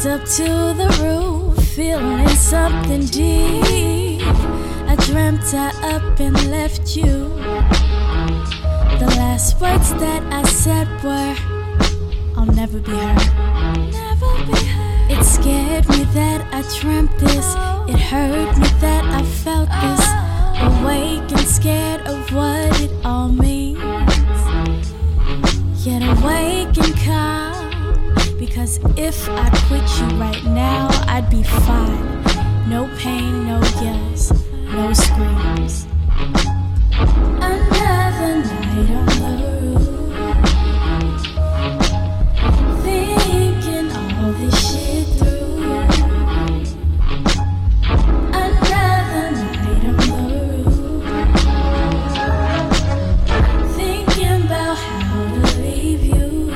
up to the roof, feeling something deep. I dreamt I up and left you. The last words that I said were, I'll never be her. Never be her. It scared me that I dreamt this. It hurt me that I felt this. Awake and scared of what it all means. Yet awake and calm, because if I quit you right now, I'd be fine. No pain, no yells, no screams. Another night on the roof, thinking all this shit through. Another night on the roof, thinking about how to leave you.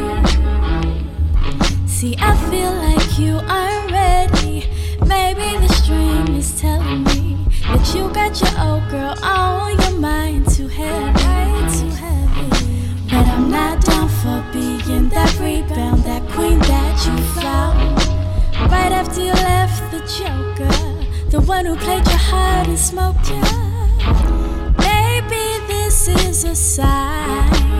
See, I feel like you aren't ready. Maybe the stream is telling me that you got your old girl on your mind too heavy, too heavy. But I'm not down for being that rebound, that queen that you found right after you left the joker, the one who played your heart and smoked you. Maybe this is a sign